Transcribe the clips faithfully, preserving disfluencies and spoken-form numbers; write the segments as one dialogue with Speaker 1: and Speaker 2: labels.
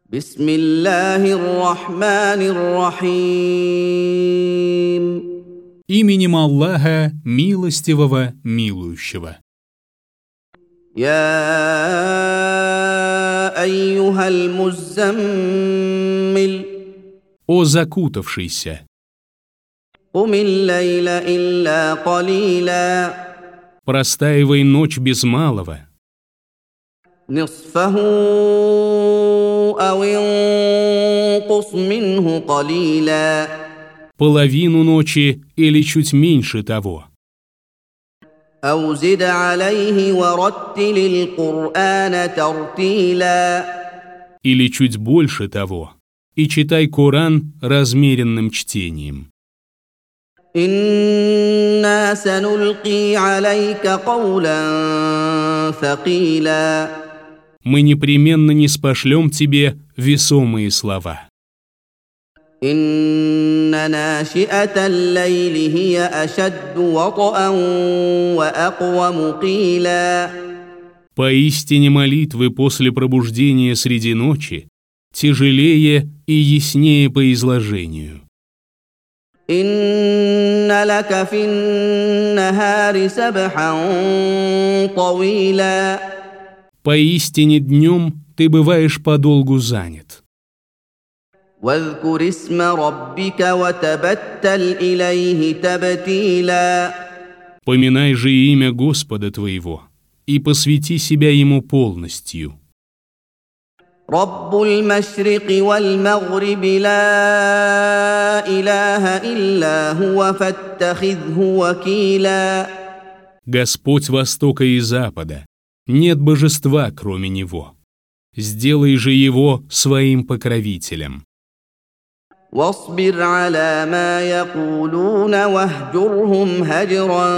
Speaker 1: بسم الله الرحمن الرحيم.
Speaker 2: Именем Аллаха, милостивого, милующего.
Speaker 1: يا أيها المزمل
Speaker 2: О закутавшийся,
Speaker 1: قم الليل إلا قليلا
Speaker 2: простаивай ночь без малого,
Speaker 1: نصفه أو انقص منه قليلا
Speaker 2: половину ночи или чуть меньше того,
Speaker 1: أو زد عليه ورتل القرآن ترتيلا
Speaker 2: или чуть больше того, и читай Коран размеренным чтением.
Speaker 1: إنا سنلقي عليك قولا ثقيلا
Speaker 2: Мы непременно ниспошлем тебе весомые слова.
Speaker 1: إن ناشئة الليل هي أشد وطئا وأقوم قيلا
Speaker 2: Поистине молитвы после пробуждения среди ночи тяжелее и яснее по изложению.
Speaker 1: إن لك في النهار سبحا طويلا
Speaker 2: Поистине днем ты бываешь подолгу занят.
Speaker 1: واذكر اسم ربك وتبتل إليه تبتيلا
Speaker 2: Поминай же имя Господа твоего и посвяти себя Ему полностью.
Speaker 1: رب المشرق والمغرب لا إله إلا هو فاتخذه وكيلا
Speaker 2: Господь Востока и Запада, нет божества, кроме Него. Сделай же Его своим покровителем.
Speaker 1: واصبر على ما يقولون واهجرهم هجرا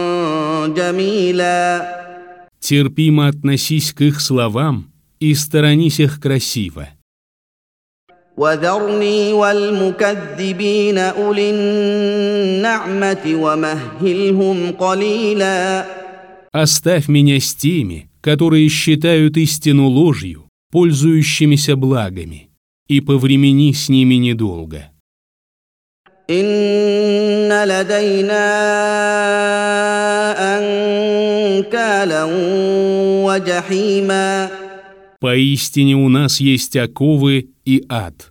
Speaker 1: جميلا
Speaker 2: Терпимо относись к их словам и сторонись их красиво.
Speaker 1: وذرني والمكذبين أولي النعمة ومهلهم قليلا
Speaker 2: Оставь меня с теми, которые считают истину ложью, пользующимися благами, и повремени с ними недолго.
Speaker 1: إن لدينا أنكالا وجحيما
Speaker 2: Поистине у нас есть оковы и ад,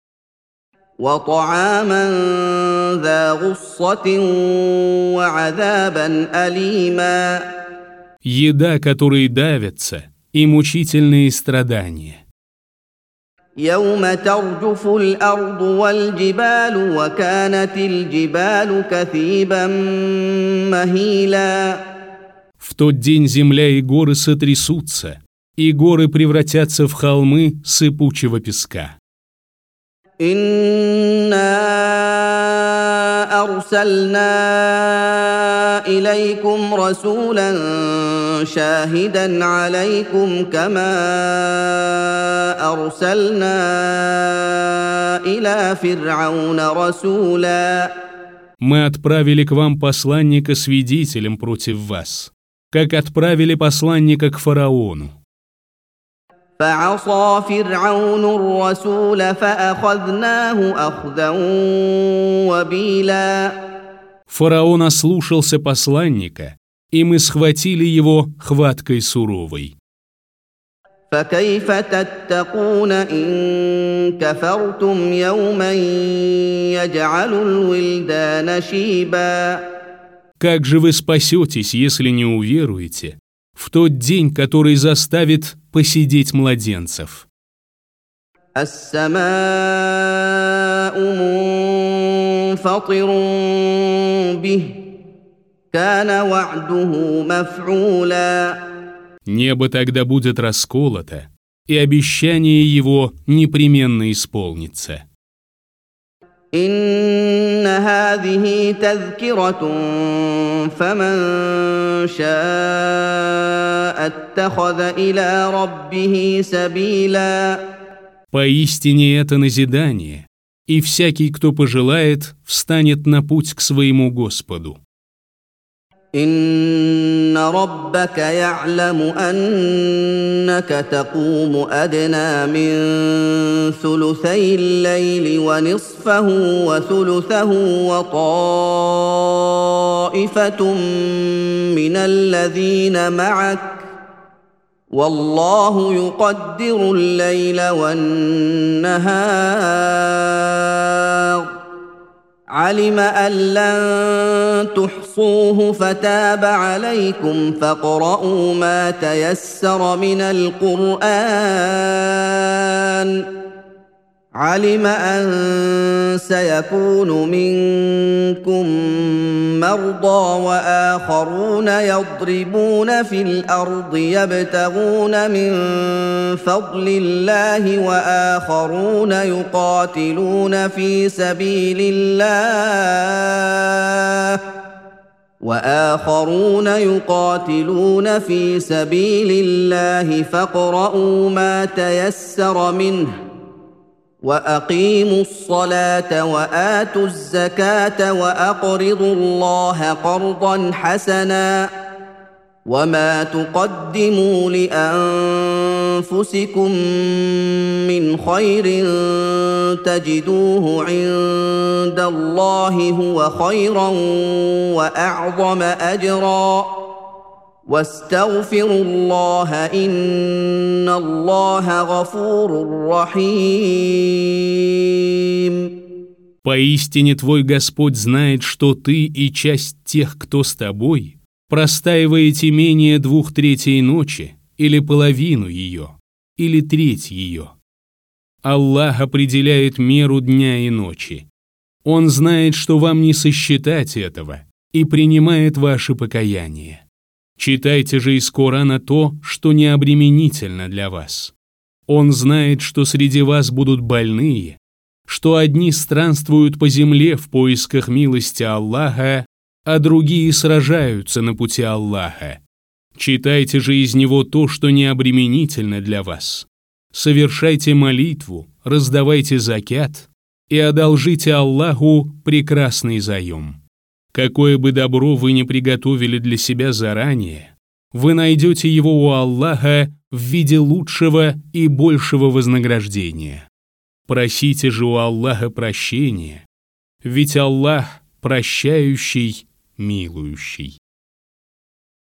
Speaker 1: وطعاما ذا غصة وعذابا أليما
Speaker 2: еда, которой давятся, и мучительные страдания.
Speaker 1: يوم ترجف الأرض والجبال وكانت الجبال كثيبا مهيلا
Speaker 2: В тот день земля и горы сотрясутся, и горы превратятся в холмы сыпучего песка.
Speaker 1: إنا أرسلنا إليكم رسولا شاهدا عليكم كما أرسلنا إلى فرعون رسولا
Speaker 2: Мы отправили к вам посланника-свидетелем против вас, как отправили посланника к фараону.
Speaker 1: فعصى فرعون الرسول فأخذناه أخذا وبيلا
Speaker 2: Фараон ослушался посланника, и мы схватили его хваткой суровой.
Speaker 1: فكيف تتقون إن كفرتم يوما يجعل الولدان شيبا
Speaker 2: Как же вы спасетесь, если не уверуете, в тот день, который заставит посидеть младенцев?
Speaker 1: السماء منفطر به كان وعده مفعولا
Speaker 2: Небо тогда будет расколото, и обещание его непременно исполнится.
Speaker 1: إن هذه تذكرة فمن شاء اتخذ إلى ربه سبيلا
Speaker 2: Поистине это назидание, и всякий, кто пожелает, встанет на путь к своему Господу.
Speaker 1: إن ربك يعلم أنك تقوم أدنى من ثلثي الليل ونصفه وثلثه وطائفة من الذين معك والله يقدر الليل والنهار علم أن لن تحصوه فتاب عليكم فاقرؤوا ما تيسر من القرآن علم أن سيكون منكم مرضى وآخرون يضربون في الأرض يبتغون من فضل الله وآخرون يقاتلون في سبيل الله وآخرون يقاتلون في سبيل الله فاقرؤوا ما تيسر منه وأقيموا الصلاة وآتوا الزكاة وأقرضوا الله قرضا حسنا وما تقدموا لأنفسكم من خير تجدوه عند الله هو خيرا وأعظم أجرا واستغفروا الله إن الله غفور رحيم.
Speaker 2: Поистине твой Господь знает, что ты и часть тех, кто с тобой, простаиваете менее двух третей ночи, или половину ее, или треть ее. Аллах определяет меру дня и ночи. Он знает, что вам не сосчитать этого, и принимает ваше покаяние. Читайте же из Корана то, что не обременительно для вас. Он знает, что среди вас будут больные, что одни странствуют по земле в поисках милости Аллаха, а другие сражаются на пути Аллаха. Читайте же из него то, что не обременительно для вас. Совершайте молитву, раздавайте закят и одолжите Аллаху прекрасный заем. Какое бы добро вы ни приготовили для себя заранее, вы найдете его у Аллаха в виде лучшего и большего вознаграждения. Просите же у Аллаха прощения, ведь Аллах прощающий, милующий.